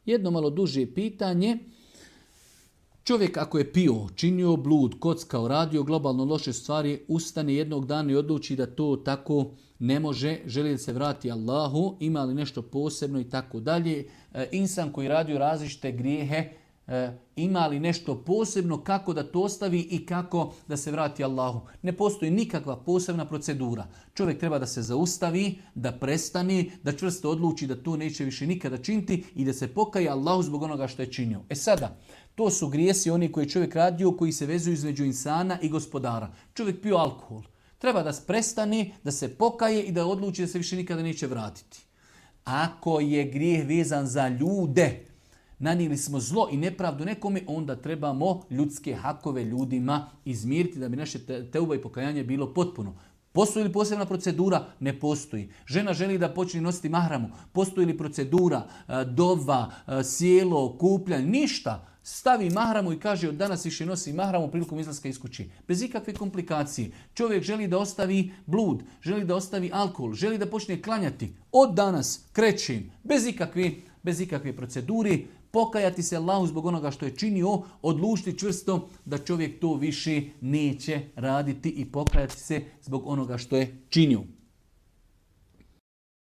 Jedno malo duže pitanje. Čovjek ako je pio, činio blud, kockao, radio globalno loše stvari, ustane jednog dana i odluči da to tako ne može, želi da se vrati Allahu, ima li nešto posebno i tako dalje. Insan koji radio različite grijehe, ima li nešto posebno kako da to ostavi i kako da se vrati Allahu. Ne postoji nikakva posebna procedura. Čovjek treba da se zaustavi, da prestani, da čvrsto odluči da to neće više nikada činiti i da se pokaje Allahu zbog onoga što je činio. Sada, to su grijesi oni koji je čovjek radio, koji se vezuju između insana i gospodara. Čovjek pio alkohol. Treba da prestane, da se pokaje i da odluči da se više nikada neće vratiti. Ako je grijeh vezan za ljude, nanijeli smo zlo i nepravdu nekome, onda trebamo ljudske hakove ljudima izmiriti da bi naše teuba i pokajanje bilo potpuno. Postoji li posebna procedura? Ne postoji. Žena želi da počne nositi mahramu. Postoji li procedura, dova, sjelo, kupljanje? Ništa. Stavi mahramu i kaže od danas više nosi mahramu prilikom izlaska iz kući. Bez ikakve komplikacije. Čovjek želi da ostavi blud, želi da ostavi alkohol, želi da počne klanjati. Od danas krećem. Bez ikakve procedure. Pokajati se Allahu zbog onoga što je činio, odlučiti čvrsto da čovjek to više neće raditi i pokajati se zbog onoga što je činio.